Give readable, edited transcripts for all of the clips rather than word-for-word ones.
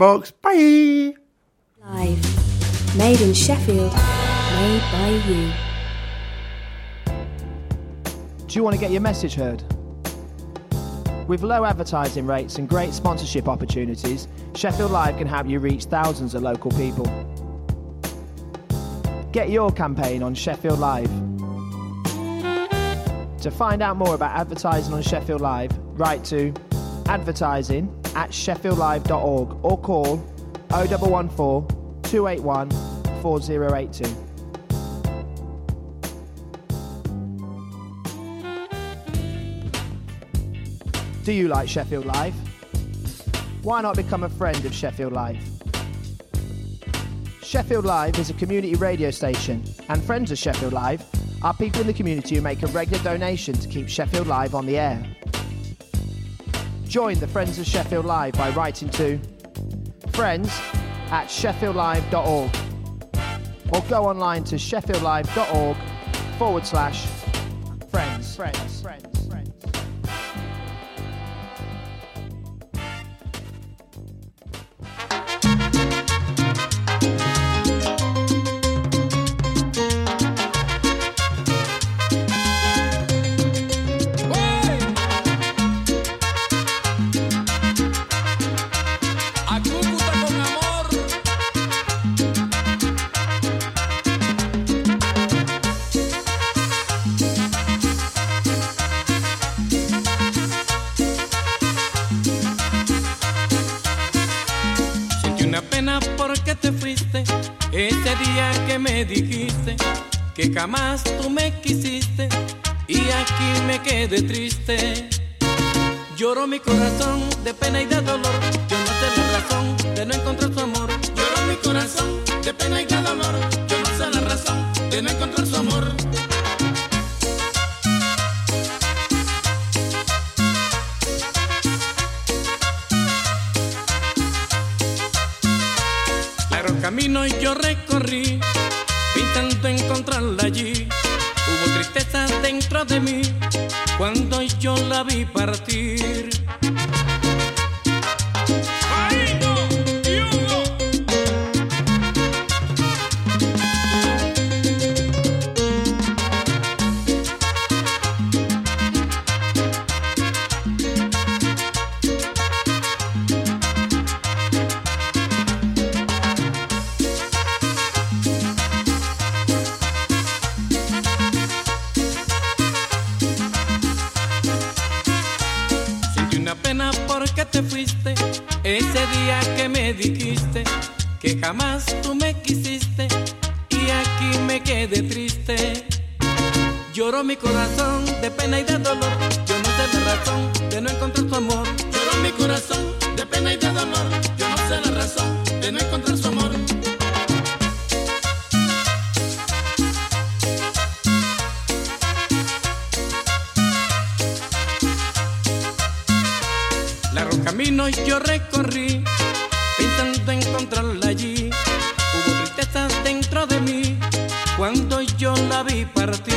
box. Bye. Live. Made in Sheffield. Made by you. Do you want to get your message heard? With low advertising rates and great sponsorship opportunities, Sheffield Live can help you reach thousands of local people. Get your campaign on Sheffield Live. To find out more about advertising on Sheffield Live, write to advertising@sheffieldlive.org or call 0114 281 4082. Do you like Sheffield Live? Why not become a friend of Sheffield Live? Sheffield Live is a community radio station, and friends of Sheffield Live are people in the community who make a regular donation to keep Sheffield Live on the air. Join the Friends of Sheffield Live by writing to friends@sheffieldlive.org or go online to sheffieldlive.org/friends. Ese día que me dijiste que jamás tú me quisiste y aquí me quedé triste. Lloró mi corazón de pena y de dolor, yo no sé la razón de no encontrar su amor. Lloró mi corazón de pena y de dolor, yo no sé la razón de no encontrar su amor. Camino yo recorrí, intentando encontrarla allí. Hubo tristeza dentro de mí cuando yo la vi partir. Te fuiste ese día que me dijiste que jamás tú me quisiste y aquí me quedé triste. Lloró mi corazón de pena y de dolor, yo no sé la razón de no encontrar tu amor. Lloró mi corazón de pena y de dolor, yo no sé la razón de no encontrar su amor. Camino yo recorrí, intentando encontrarla allí. Hubo tristeza dentro de mí cuando yo la vi partir.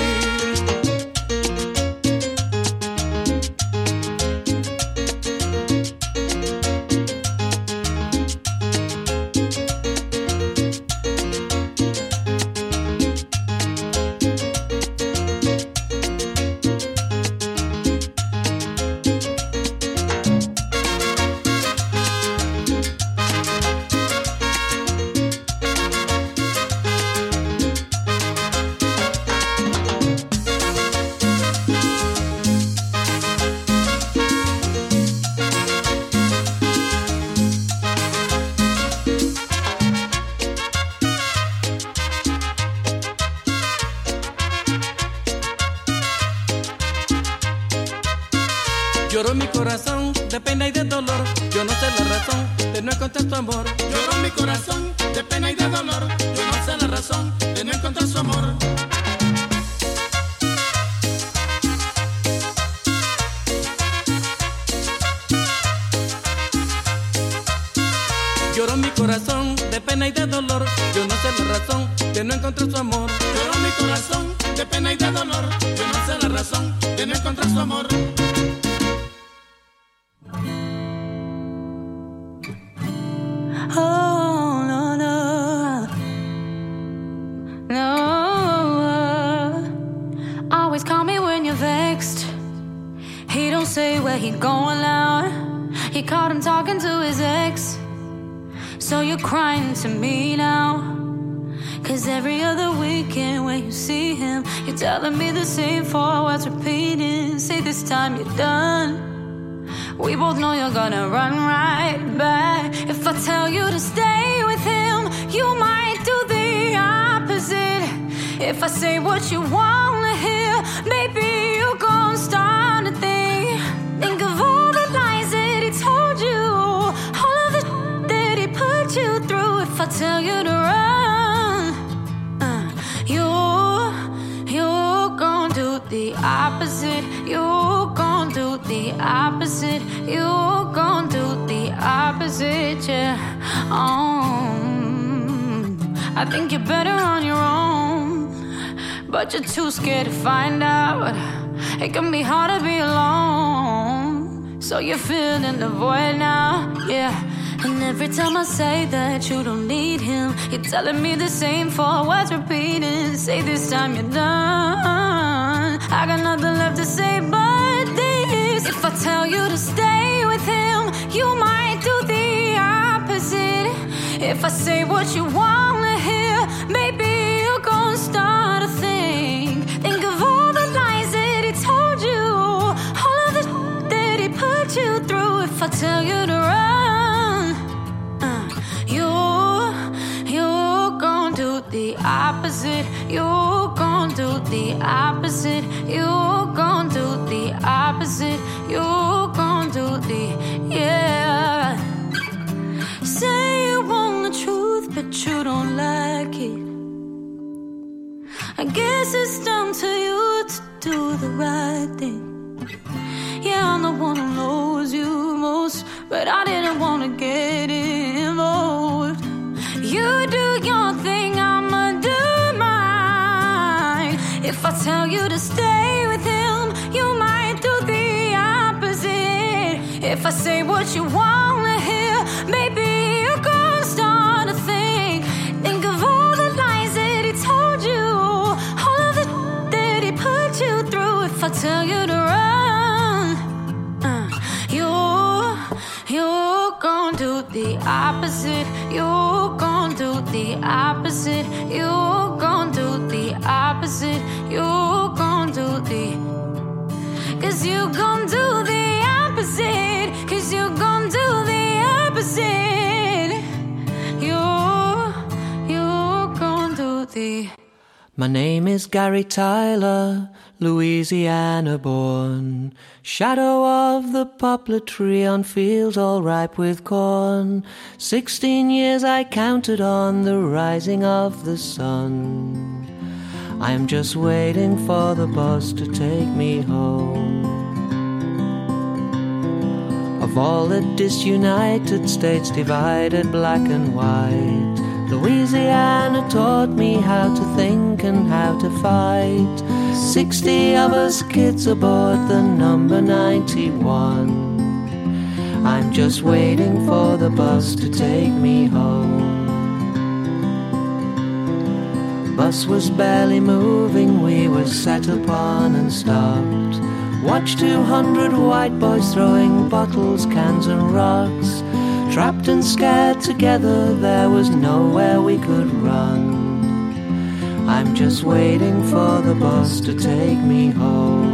Lloró mi corazón de pena y de dolor, yo no sé la razón de no encontrar tu amor. Lloró mi corazón de pena y de dolor, yo no sé la razón de no encontrar su amor. Lloró mi corazón de pena y de dolor, yo no sé la razón de no encontrar su amor. Lloró mi corazón de pena y de dolor, yo no sé la razón de no encontrar su amor. going loud. You caught him talking to his ex, so you're crying to me now. Cause every other weekend when you see him, you're telling me the same four words repeating. Say this time you're done. We both know you're gonna run right back. If I tell you to stay with him, you might do the opposite. If I say what you wanna hear, maybe you're gonna start to think. Think of all the lies that he told you, all of the that he put you through. If I tell you to run, you're gonna do the opposite. You're gonna do the opposite. You're gonna do the opposite, yeah. I think you're better on your own, but you're too scared to find out. It can be hard to be alone, so you're filling the void now, yeah. And every time I say that you don't need him, you're telling me the same four words repeating. Say this time you're done. I got nothing left to say but this. If I tell you to stay with him, you might do the opposite. If I say what you wanna hear, maybe you're gonna start to think. Think of all the lies that he told you, all of the that he put you through. If I tell you to run, you're gonna do the opposite. You're gonna do the opposite. You're gonna do the opposite. You're gonna do the, yeah. Say you want the truth, but you don't like it. I guess it's down to you to do the right thing. Yeah, I'm the one who knows you most, but I didn't want to get involved. You do your thing, I'ma do mine. If I tell you to stay with him, you might do the opposite. If I say what you wanna hear, maybe you're gonna start to think. Think of all the lies that he told you, all of the that he put you through. If I tell you to run, you're gonna do the opposite. You're gonna do the opposite. You're gonna do the opposite. You're gonna do the, cause you gonna do the opposite. Cause you gonna do the opposite. You're gonna do the. My name is Gary Tyler, Louisiana born. Shadow of the poplar tree on fields all ripe with corn. 16 years I counted on the rising of the sun. I'm just waiting for the bus to take me home. Of all the disunited states divided black and white, Louisiana taught me how to think and how to fight. 60 of us kids aboard the number 91. I'm just waiting for the bus to take me home. Bus was barely moving, we were set upon and stopped. Watched 200 white boys throwing bottles, cans and rocks. Trapped and scared together, there was nowhere we could run. I'm just waiting for the bus to take me home.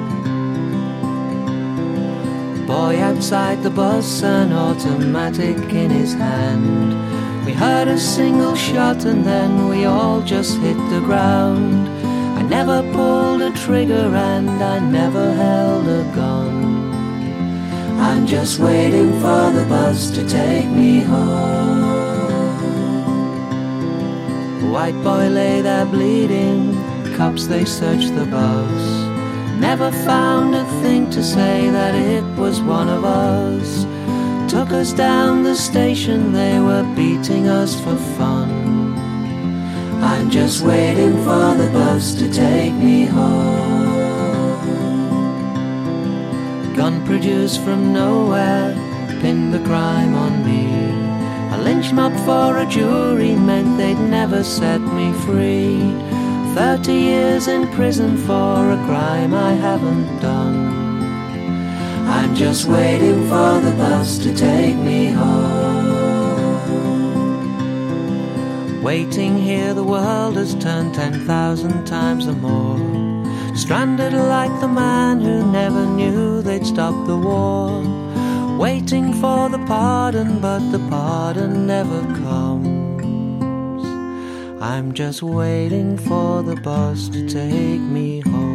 Boy outside the bus, an automatic in his hand. We heard a single shot and then we all just hit the ground. I never pulled a trigger and I never held a gun. I'm just waiting for the bus to take me home. White boy lay there bleeding, cops they searched the bus. Never found a thing to say that it was one of us. Took us down the station, they were beating us for fun. I'm just waiting for the bus to take me home. Gun produced from nowhere, pinned the crime on me. A lynch mob for a jury meant they'd never set me free. 30 years in prison for a crime I haven't done. I'm just waiting for the bus to take me home. Waiting here, the world has turned 10,000 times or more. Stranded like the man who never knew they'd stop the war. Waiting for the pardon, but the pardon never comes. I'm just waiting for the bus to take me home.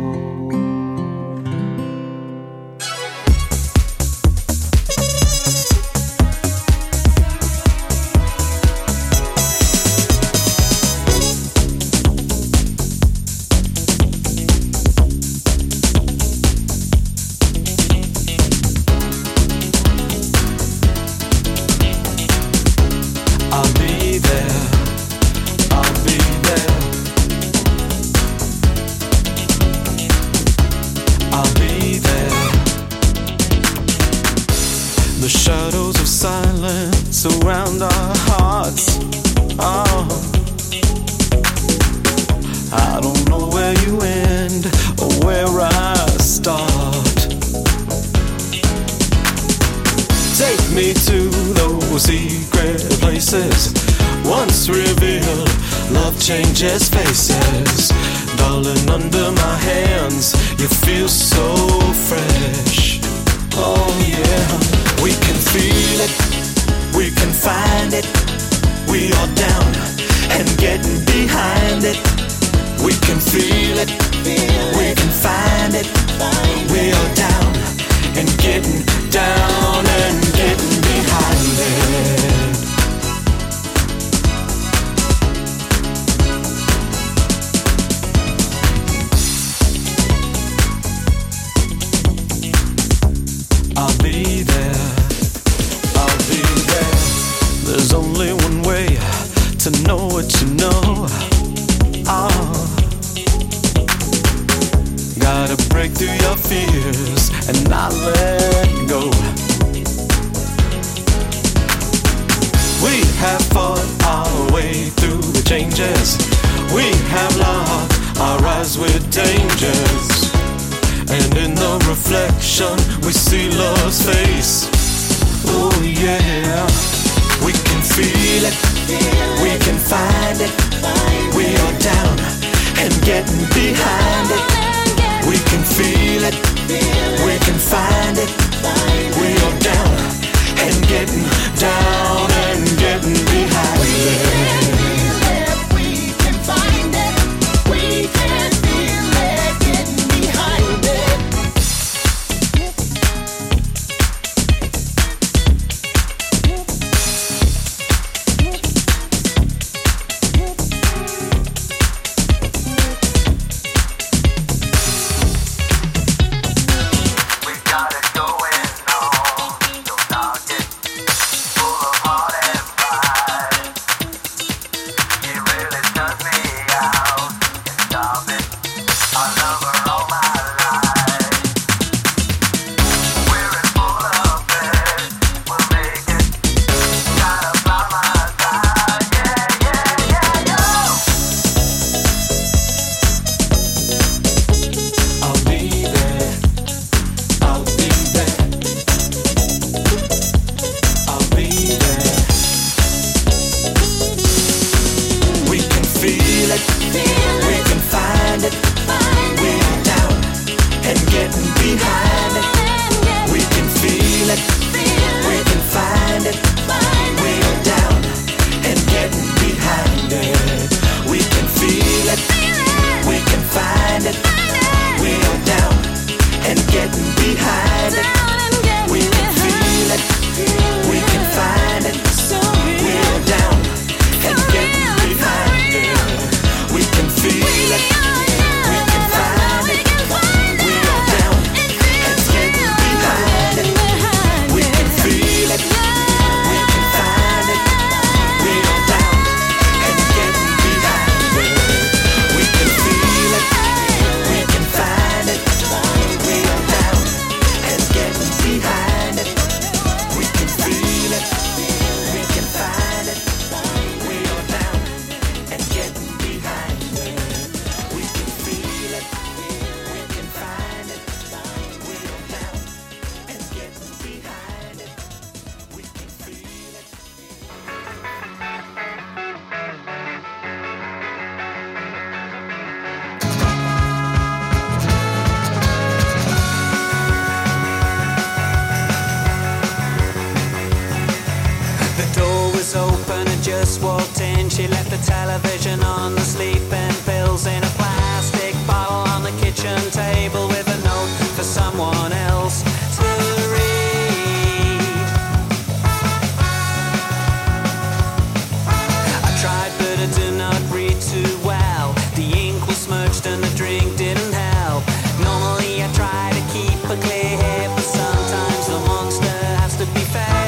The shadows of silence surround our hearts. Oh, I don't know where you end or where I start. Take me to those secret places once revealed. Love changes faces. Darling, under my hands, you feel so fresh. Oh yeah. We can feel it, we can find it. We are down and getting behind it. We can feel it, we can find it. We are down and getting down and getting behind it. I'll be there, I'll be there. There's only one way to know what you know. Oh, gotta break through your fears and not let go. We have fought our way through the changes. We have locked our eyes with dangers. And in the reflection, we see love's face. Oh yeah. We can feel it, we can find it. We are down and getting behind it. We can feel it, we can find it. We are down and getting down and getting behind it. We can find it, we can feel it, getting behind it. television on, the sleeping pills in a plastic bottle on the kitchen table with a note for someone else to read. I tried but I did not read too well. The ink was smudged and the drink didn't help. Normally I try to keep a clear head, but sometimes the monster has to be fed.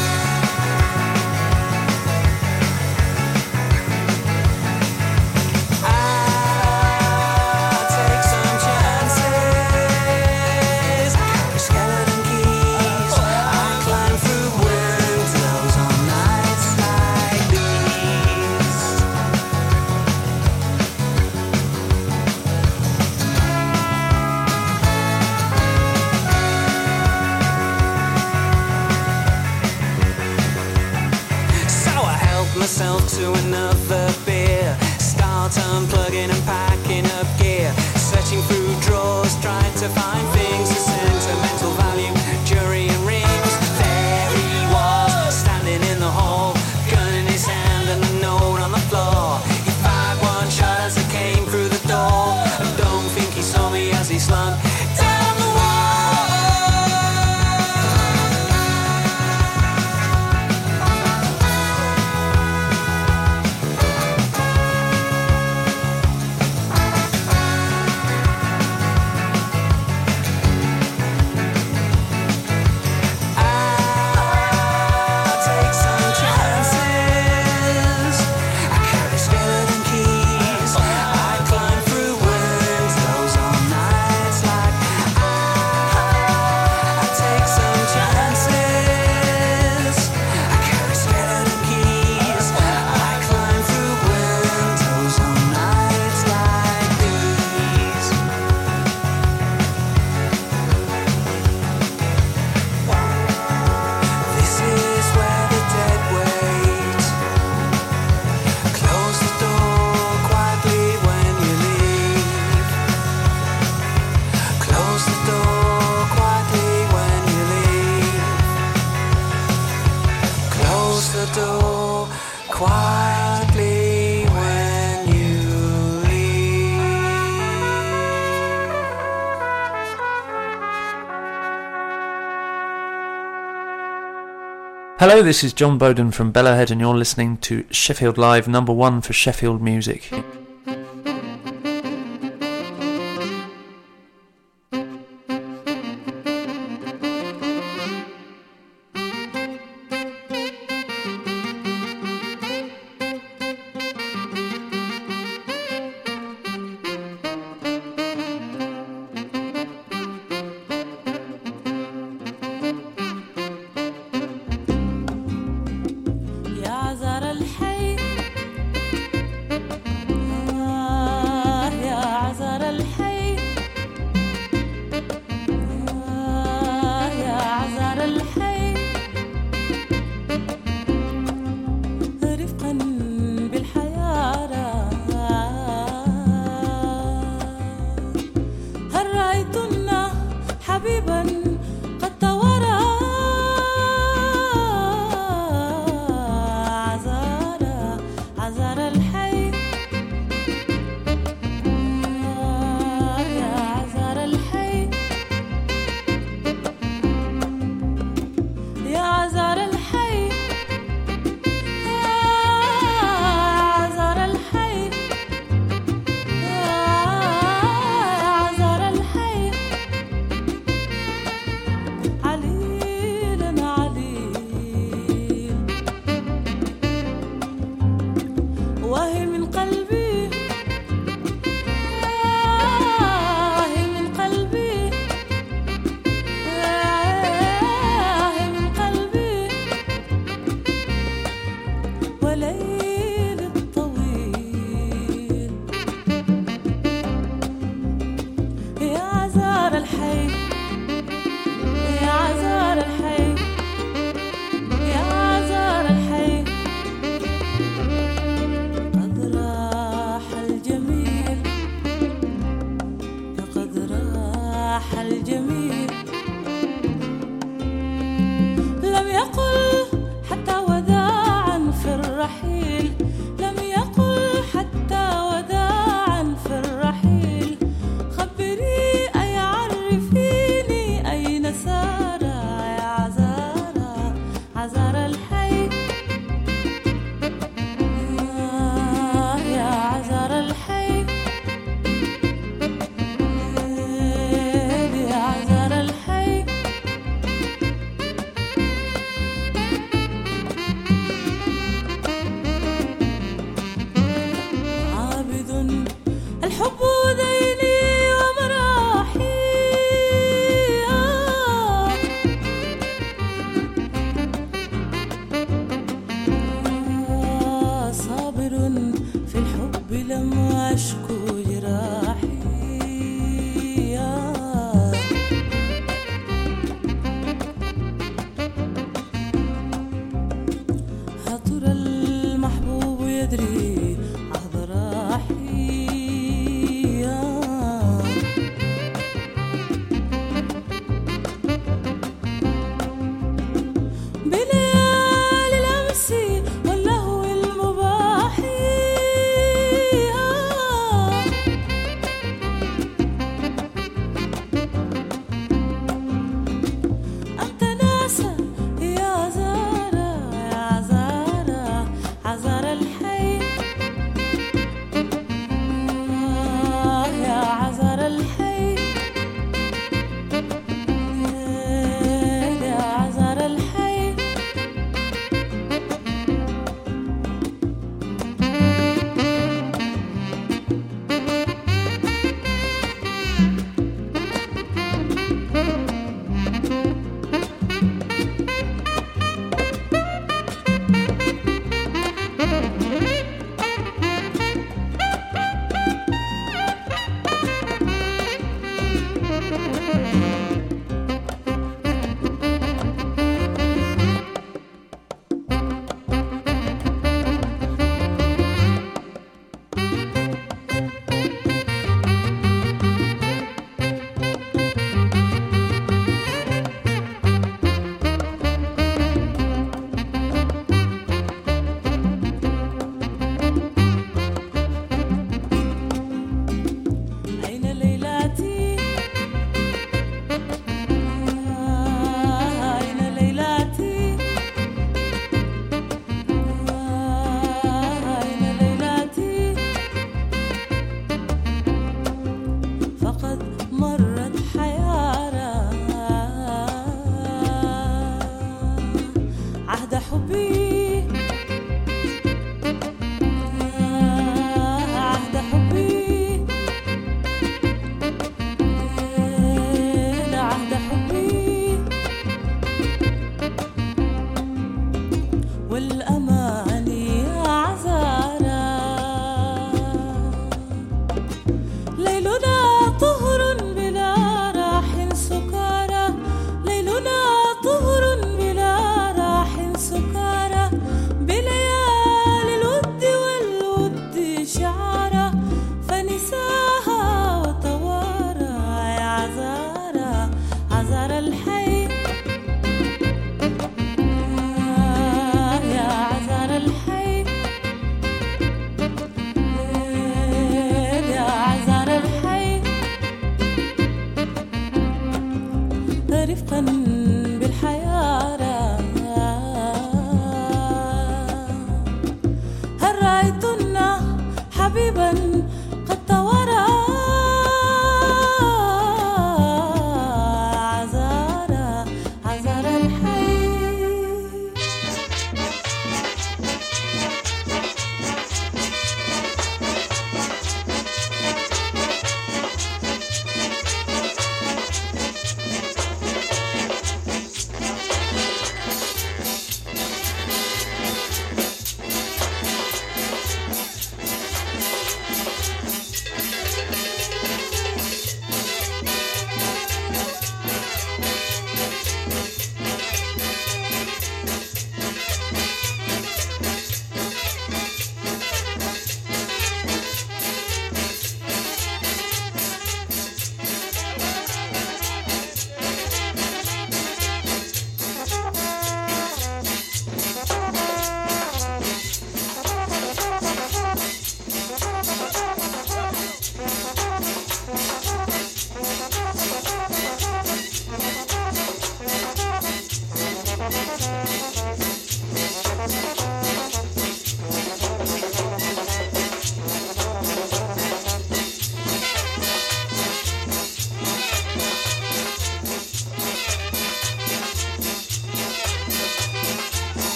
To another beer, start unplugging and packing up gear, searching through drawers, trying to find things of sentimental value, jewelry and rings. There he was, standing in the hall, gun in his hand and a note on the floor. He fired one shot as it came through the door. I don't think he saw me as he slunk down the Hello, this is John Bowden from Bellowhead and you're listening to Sheffield Live, #1 for Sheffield music. لم يقل حتى وداعا في الرحيل، لم يقل أشكو جراحي هطر المحبوب يدري عهد راحي بليالي الأمس واللهو المباح أنت ناسا يا زارة يا زارة عزارة الحي يا عزارة الحي يا عزارة الحي أين ليلاتي أين ليلاتي أين ليلاتي فقد مرت حيارى عهد حبي عهد حبي عهد حبي والأماني عزارى ليلنا طهر بلا راح سكارى ليلنا طهر بلا راح سكارى بليالي الود والود شعارى فنساها وطوارى يا عزارى عزارى الحي يا عزارى الحي يا عزارى الحي رفقا بالحيارى هل رأيتن حبيبا قد توارى عزارى عزارى الحي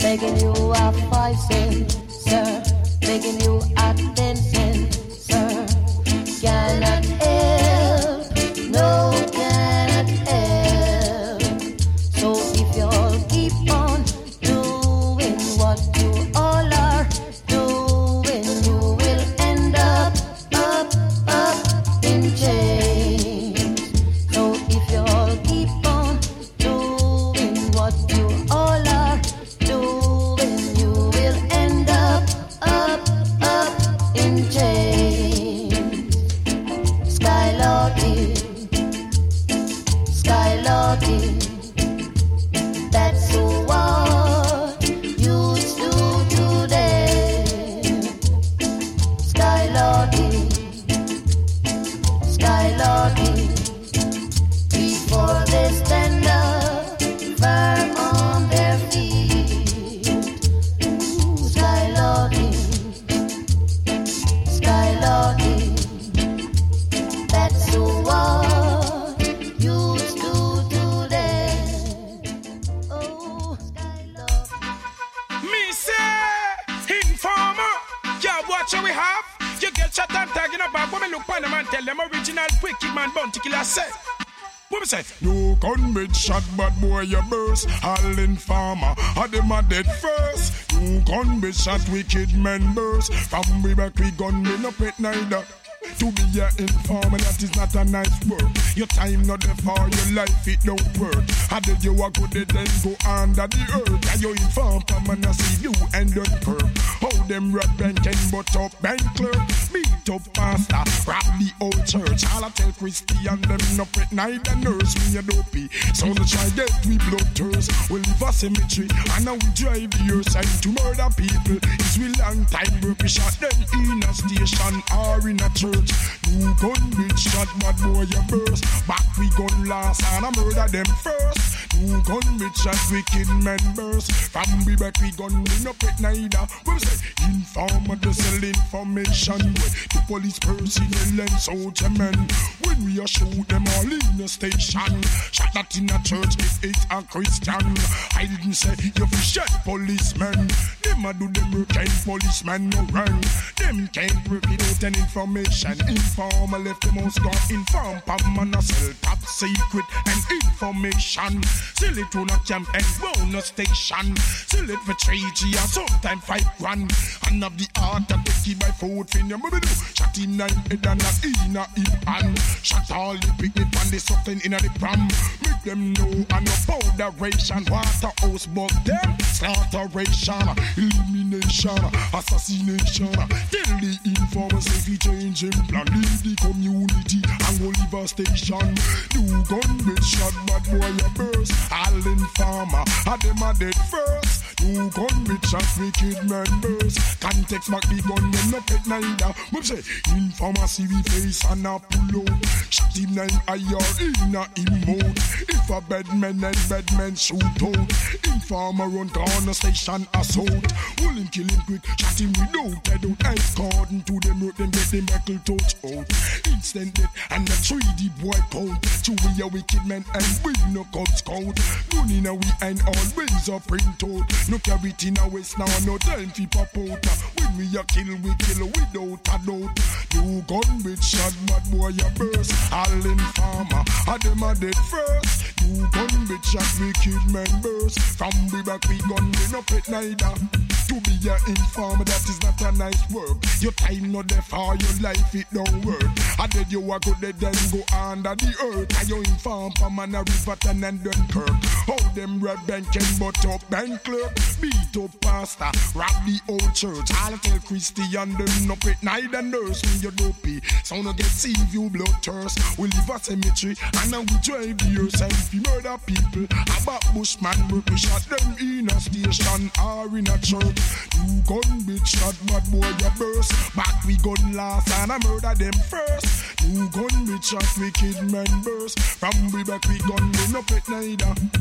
begging you a 5 cents, sir, begging you a 10 cents, sir. Cannot help, no, cannot help. So if you all keep on doing what you all are doing, you will end up in chains. So if you all keep on doing what you all are doing, you will end up in chains. Skylocking, skylocking, that's what youths do today. Skylocking, skylocking, before they stand up firm on their feet. Skylocking, skylocking, that's what youths do today. Oh, skylocking. Me say, informer, yeah, watch what we have. You get shot and tag in a bag. When me look on them and tell them original wicked man bounty killer say. What me say? You gun shot bad boy you burst. All informer, had them a dead first. You gun shot wicked men burst. From we back we gun me no pet neither. To be an informer, that is not a nice word. Your time not there for your life, it don't work. How did you walk with it, then go under the earth? And you inform, come and I see you and don't perk. How them rat bank and butt up bank clerk. Beat up pastor, rob the old church. All I tell Christian, them no pet neither nurse. Me a dopey, so no try get we blood thirst. We leave a cemetery, and now we drive the earth. And to murder people, it's we long time work. We shot them in a station or in a church. You gun bitch shot bad boy you burst. Back we gun last and I murder them first. You gun bitch shot wicked men burst. From we back we gun we no pet neither. We say informer to sell information. The police personnel and soldier men. When we a shoot them all in the station. Shot that in a church if it's a Christian. I didn't say you fi shot policemen. Them a do them work and policemen no run. Them can't work without an information. Informer left the most gone inform. Pam and a sell top secret and information. Sell it to a camp and bonus station. Sell it for 3G or sometime 5 grand. And of the art that they keep by food fin. You maybe do shot in 9 head and not in a hip hand. Shot all the picnic and the something in a the pram. Make them know and no powderation. Waterhouse bug them. Slaughteration, elimination, assassination. Tell the informers if he change him plan. Leave the community and go leave a station. You gun bitch shot bad boy you burst. All informer, had them a dead first. You gun bitch shot wicked men burst. Context back the gun when no pet neither. We say informer see we face and a pull out. Shot him 9 IR in a emote. If a bad man and bad men shoot out. Informer run corner station assault. Will him kill him quick. Shot him without head out. Ice cordon to them hurt them get them buckle touch out. Instant death and the 3D boy count. To we a wicked men and we no Cub Scout. Gun in a we and always a print out. No carry it in a waist now, no time fi pop out. When we kill without a doubt. You gun bitch shot bad boy you burst. All informer, had them a dead first. You gun bitch shot wicked men burst. From we back we gun we no pet neither. To be an informer that is not a nice work. Your time not there for your life it don't work. I did you a good then go under the earth. And you inform for man a Riverton and Dunkirk. How them red bank and butt up bank clerk. Beat up pastor, rob the old church. I'll tell Christian them no pet neither nurse. Me you dopey, so no get see you blood thirst. We leave a cemetery and now we drive the earth. And if you murder people, about bushman work. We shot them in a station or in a church. You gun bitch shot bad boy you burst. Back we gun last and I murder them first. You gun bitch shot wicked men burst. From we back we gun we no pet neither.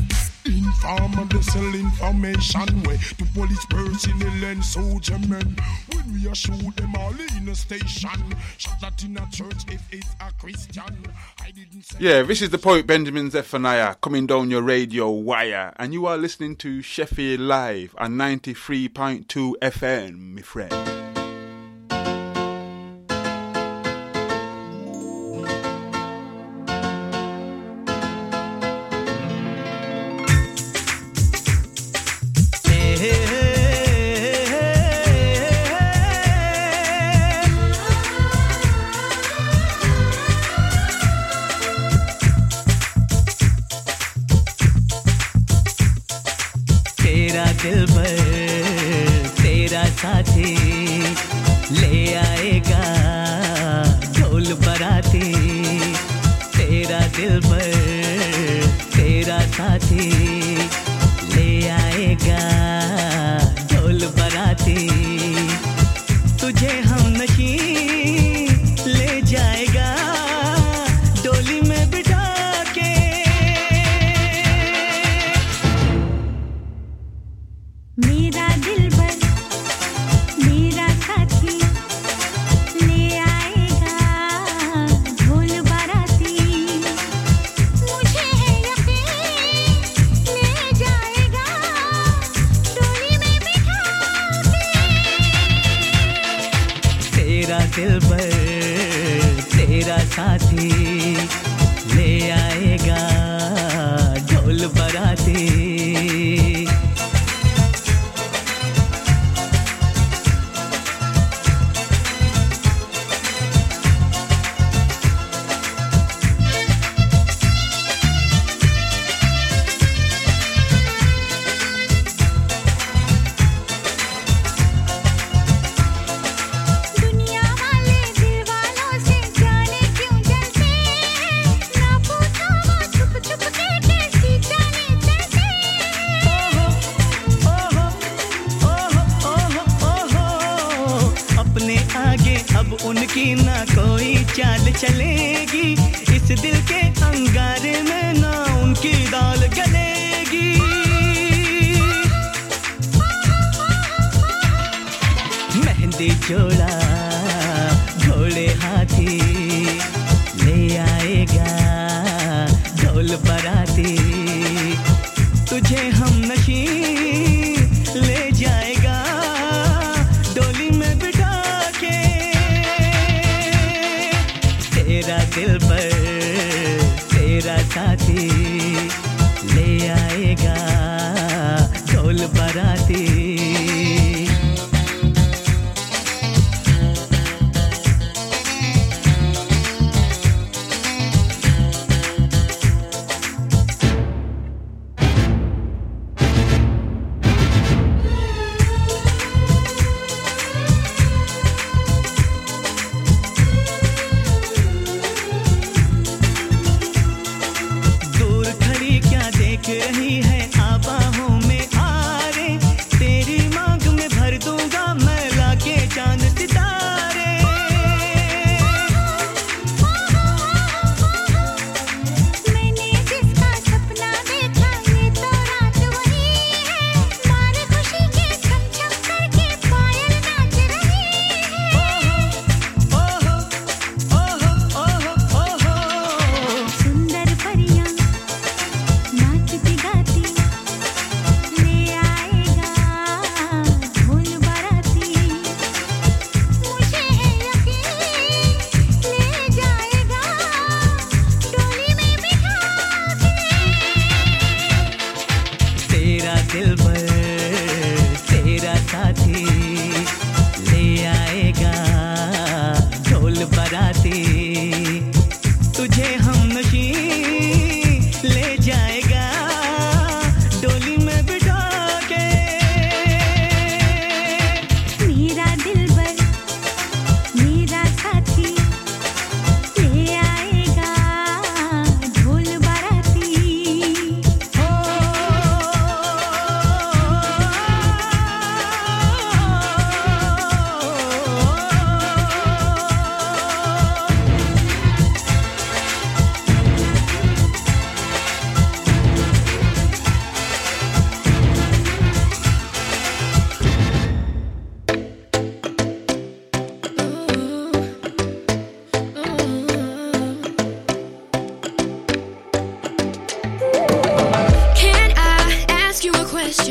Informer, they sell information way to police personnel and soldier men. When we are shoot them all in a station, shot that in a church if it's a Christian. I didn't say. Yeah, this is the poet Benjamin Zephaniah coming down your radio wire, and you are listening to Sheffield Live on 93.2 FM, my friend. साथी ले आएगा ढोल बराती तेरा दिलबर तेरा साथी ले आएगा ढोल बराती तुझे हम नशी ले जाएगा डोली में बिठा के मेरा दिलबर मेरा साथी ले आएगा ढोल बाराती मुझे है यकीन ले जाएगा डोली में बिठा के तेरा दिलबर तेरा साथी ले आएगा ढोल बाराती उनकी ना कोई चाल चलेगी इस दिल के अंगारे में ना उनकी दाल गलेगी मेहंदी जोड़ा घोड़े हाथी ले आएगा ढोल बराती तुझे हम नशी ले जाएगा डोली में बिठा के तेरा दिलबर तेरा साथी ले आएगा ढोल बराती रही है आबाहों में आ रे तेरी माँ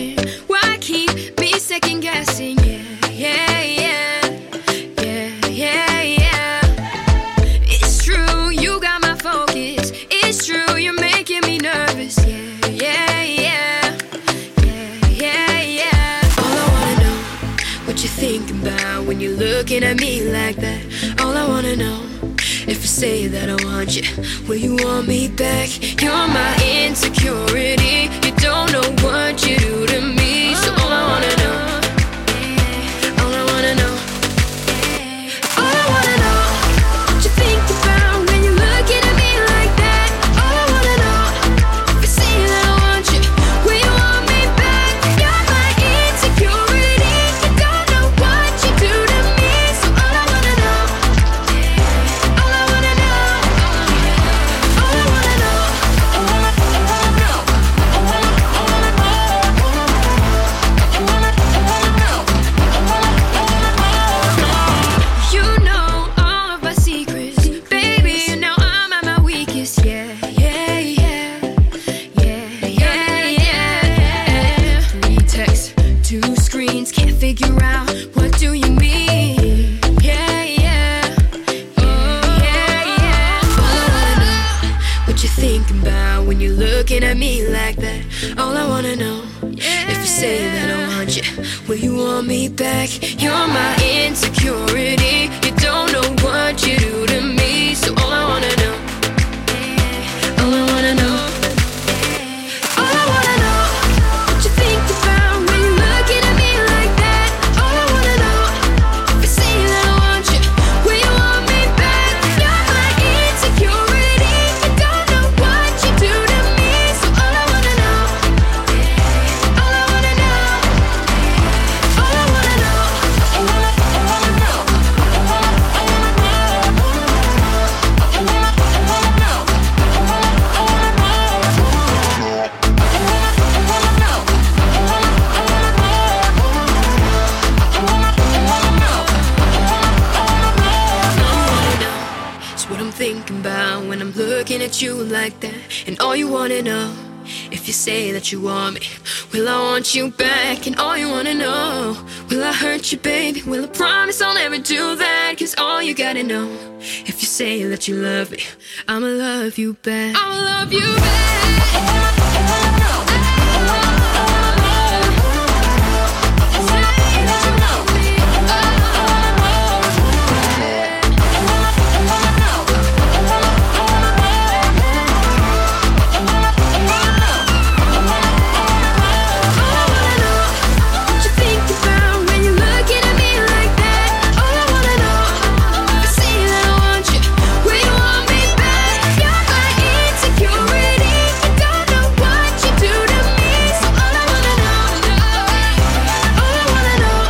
asking why keep me second guessing. Yeah. It's true, you got my focus. It's true, you're making me nervous. Yeah. All I wanna know, what you thinking about when you're looking at me like that. All I wanna know, if I say that I want you, will you want me back? You're my insecurity. You don't know what you do to me. So all I wanna know, all I wanna know, all I wanna know, what you think about when you're looking at me like that. All I wanna know, if I say that I want you, will you want me back? You're my insecurity. You don't know what you do to me. So all I wanna know, all I wanna know, all I wanna know, all I wanna know, you know all of my secrets, baby. Now I'm at my weakest. Yeah. 3 texts, 2 screens, can't figure out what do you mean. Yeah. All I wanna know, what you thinking about when you're looking at me like that. All I wanna know, if you say that I want you, will you want me back? You're my insecurity. You don't know what you do to me. So all I wanna know, all I wanna know, all I wanna know, what you think about when you're looking at me like that. All I wanna know, if you say that I want you, will you want me back? You're my insecurity. You don't know what you do to me. So all I wanna know, all I wanna know, all I wanna know, all I wanna know, it's what I'm thinking about when I'm looking at you like that. And all you wanna know, if you say that you want me, will I want you back? And all you wanna know, will I hurt you, baby? Will I promise I'll never do that? 'Cause all you gotta know, if you say that you love me, I'ma love you back. I'ma love you back. What you think about when you're looking at me like that. All I wanna know, if I say that I want you, will you want me back? You're my insecurity. You don't know what you do to me. So all I wanna know, all I wanna know.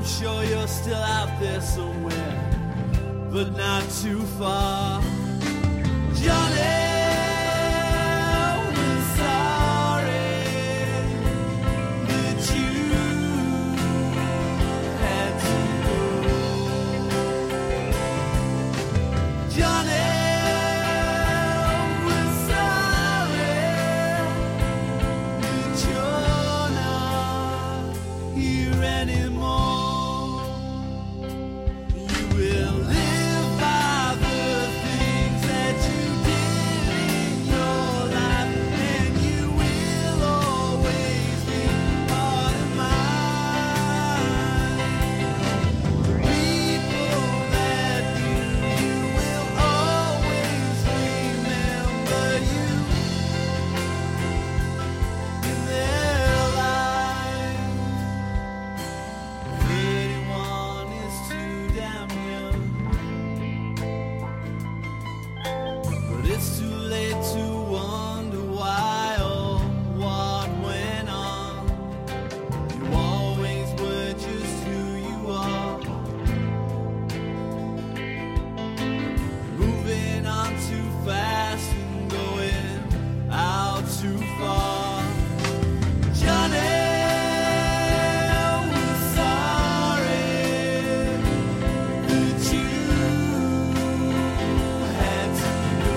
I'm sure you're still out there somewhere, but not too far. Johnny, we're sorry that you had to go. Johnny, we're sorry that you're not here anymore. You will live by the things that you did in your life, and you will always be part of mine. The people that you will always remember you in their lives. Anyone is too damn young, but it's too late to wonder why or what went on. You always were just who you are. Moving on too fast and going out too far. Johnny, we're sorry that you had to go.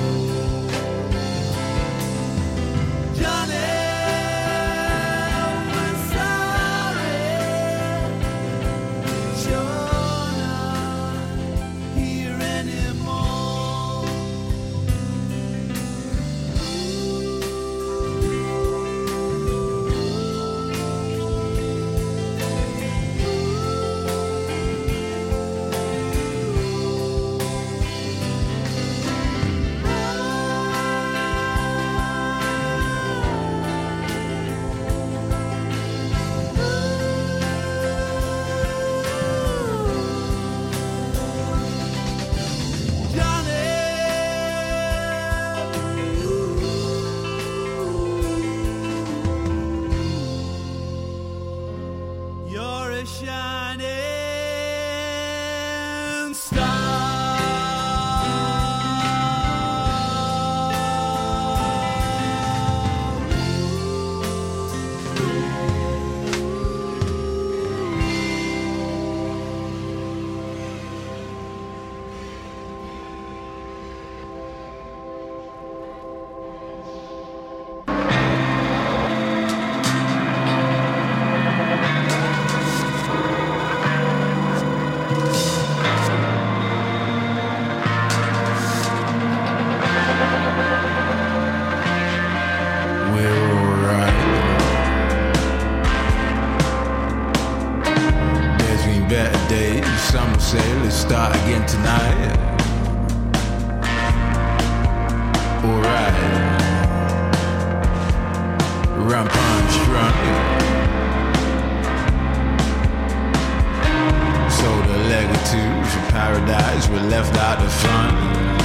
Johnny, we're sorry that you're not here anymore. You're a shining We're alright. There's been better days. Some say let's start again tonight. Alright. Run punch drunk. Sold a leg or two for paradise. We left out the front.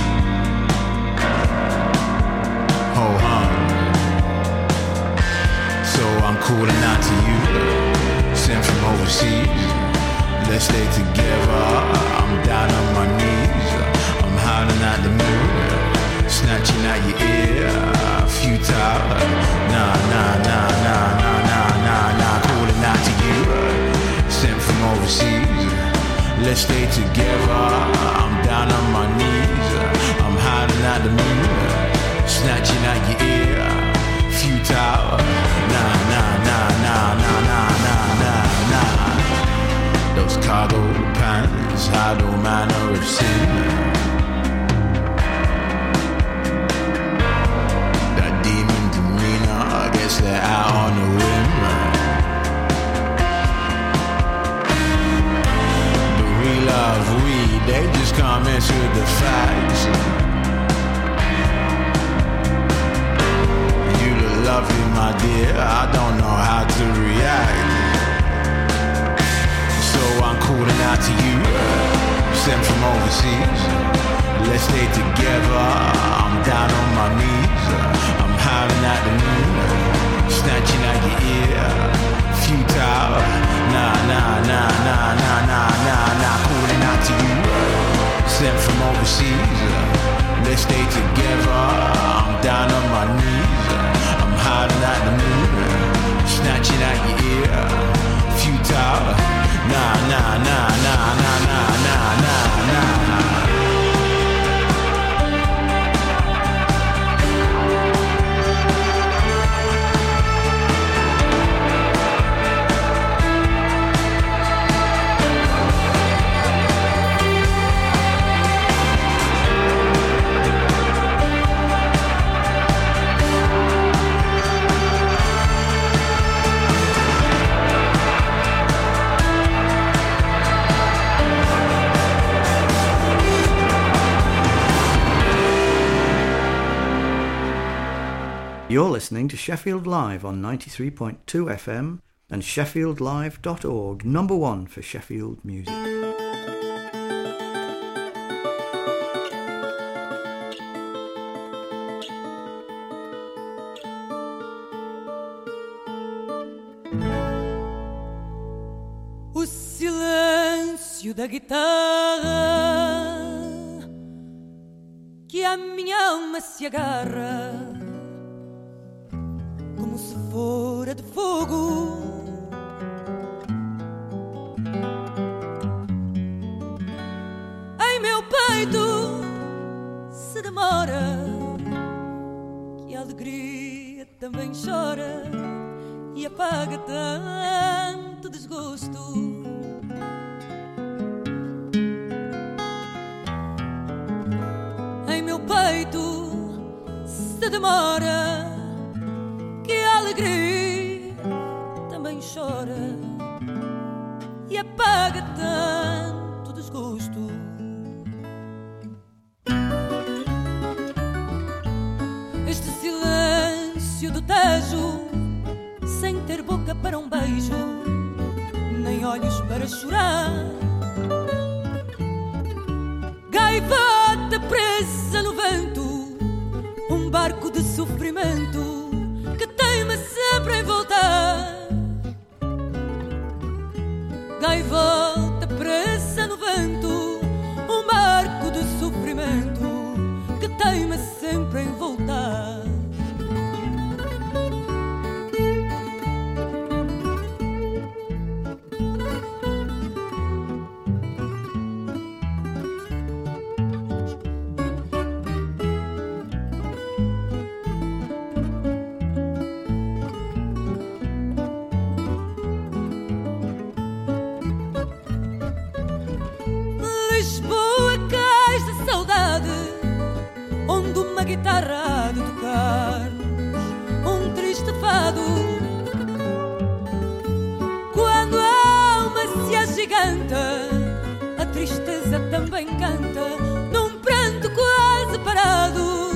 Ho hum. So I'm calling out to you, sent from overseas. Let's stay together. I'm down on my knees. I'm howling at the moon, snatching at your ear. Futile. Nah, nah, nah, nah, nah, nah, nah, nah. Calling out to you, sent from overseas. Let's stay together. I'm down on my knees. I'm howling at the moon, snatching at your ear. Futile. Nah, nah, nah, nah, nah, nah, nah, nah, nah. Those cargo pants hide all manner of sin. That demon demeanor, I guess they're out on a whim. But we love weed, they just can't mess with the facts. You look lovely, my dear, I don't know how to react. So I'm calling out to you, sent from overseas. Let's stay together. I'm down on my knees. I'm howling at the moon, snatching at your ear. Futile. Nah, nah, nah, nah. You're listening to Sheffield Live on 93.2 FM and sheffieldlive.org, number one for Sheffield music. O silêncio da guitarra que a minha alma se agarra como se fora de fogo. Em meu peito se demora, que a alegria também chora e apaga tanto desgosto. Em meu peito se demora, que a alegria também chora e apaga tanto desgosto. Este silêncio do Tejo, sem ter boca para um beijo, nem olhos para chorar. Gaivota presa no vento, um barco de sofrimento que teima sempre em voltar. Gaivota presa no vento, um barco de sofrimento que teima sempre em voltar. Uma guitarra a de tocar um triste fado. Quando a alma se agiganta, a tristeza também canta num pranto quase parado.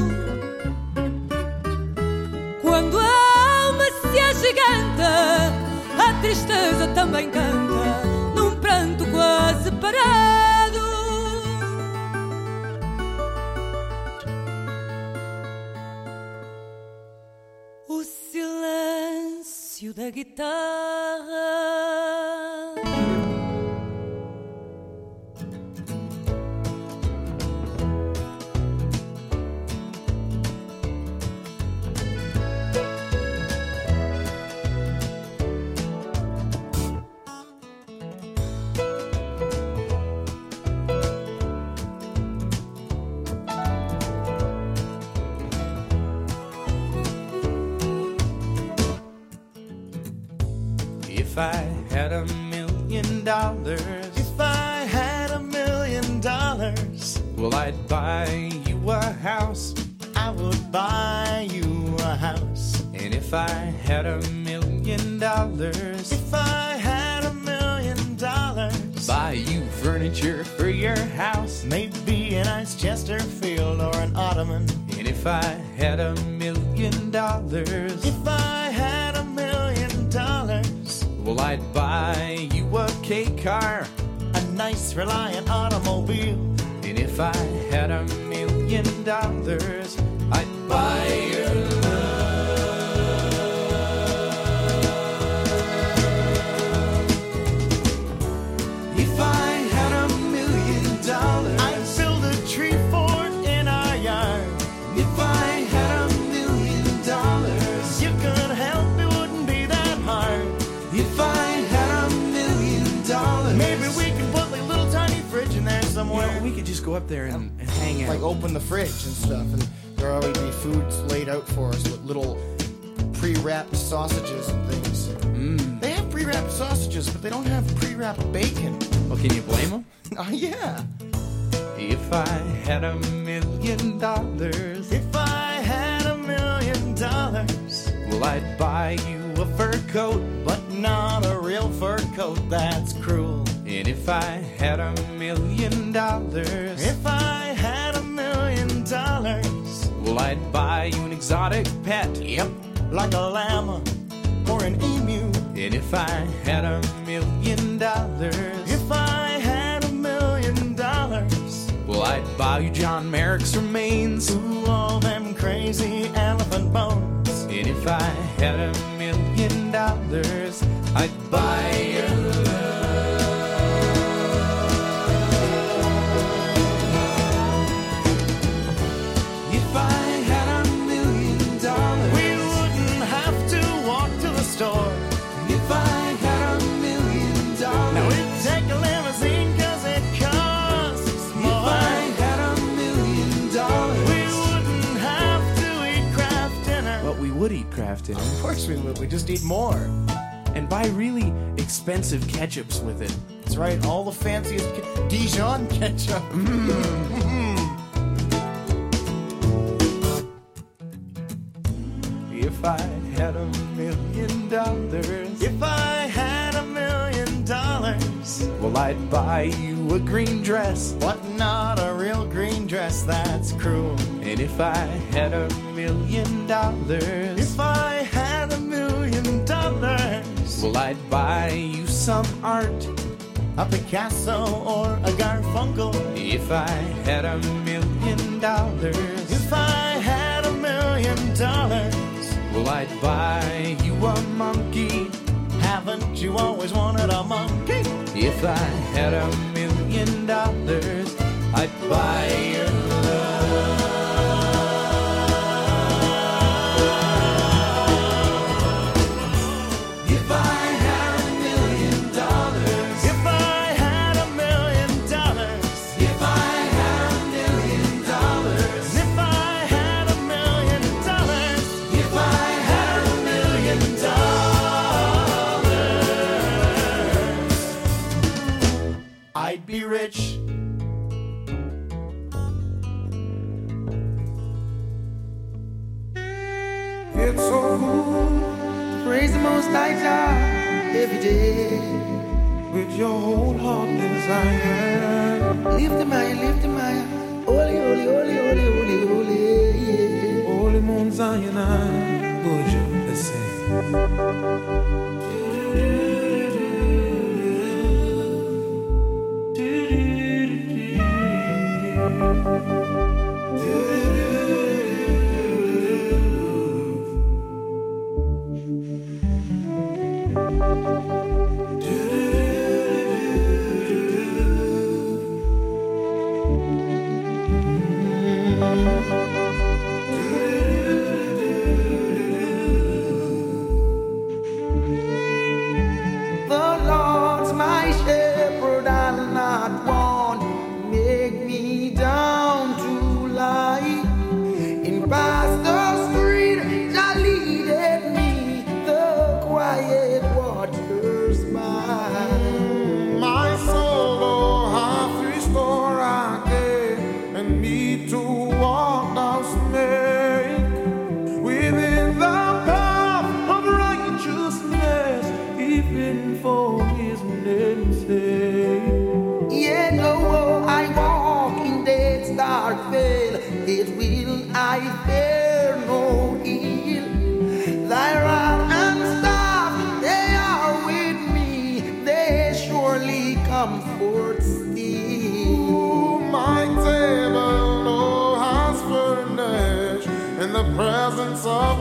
Quando a alma se agiganta, a tristeza também canta num pranto quase parado. Da guitarra. If I had $1 million, if I had $1 million, well, I'd buy you a house. I would buy you a house. And if I had $1 million, if I had $1 million, buy you furniture for your house. Maybe a nice Chesterfield or an ottoman. And if I had $1 million, if I had $1 million, well, I'd buy you a K car, a nice Reliant automobile. And if I had $1 million, I'd buy your love. If I had $1 million, I'd build a tree fort in our yard. If I had $1 million, you could help, it wouldn't be that hard. If I had $1 million, maybe we can put like a little tiny fridge in there somewhere. You know, we could just go up there and hang out. Like open the fridge and stuff, and there'll always be foods laid out for us with little pre-wrapped sausages and things. They have pre-wrapped sausages, but they don't have pre-wrapped bacon. Well, can you blame them? Yeah. If I had $1 million, if I had $1 million, well, I'd buy you a fur coat, but not a real fur coat, that's cruel. And if I had $1 million, if I had $1 million, Well, I'd buy you an exotic pet. Yep, like a llama or an emu. And if I had $1 million, if I had $1 million, well, I'd buy you John Merrick's remains. Ooh, all them crazy elephant bones. And if I had $1 million, I'd buy your love. If I had $1 million, we wouldn't have to walk to the store. If I had $1 million, now we'd take a limousine 'cause it costs more. If I had $1 million, we wouldn't have to eat Kraft dinner. But we would eat Kraft dinner. Of course we would. We just eat more. And buy really expensive ketchups with it. That's right, all the fanciest Dijon ketchup. If I had $1 million, if I had $1 million, well, I'd buy you a green dress. But not a real green dress, that's cruel. And if I had $1 million, if I had $1 million, well, I'd buy you some art, a Picasso or a Garfunkel. If I had $1 million, if I had $1 million, well, I'd buy you a monkey. Haven't you always wanted a monkey? If I had $1 million, I'd buy your love. If I had $1 million, if I had $1 million, if I had $1 million, if I had $1 million, if I had $1 million, I'd be rich. It's so cool, praise the Most High God every day with your whole heart desire. Lift him higher, holy, holy, holy, holy, holy, holy, yeah. Holy Mount Zion, would you let's presence of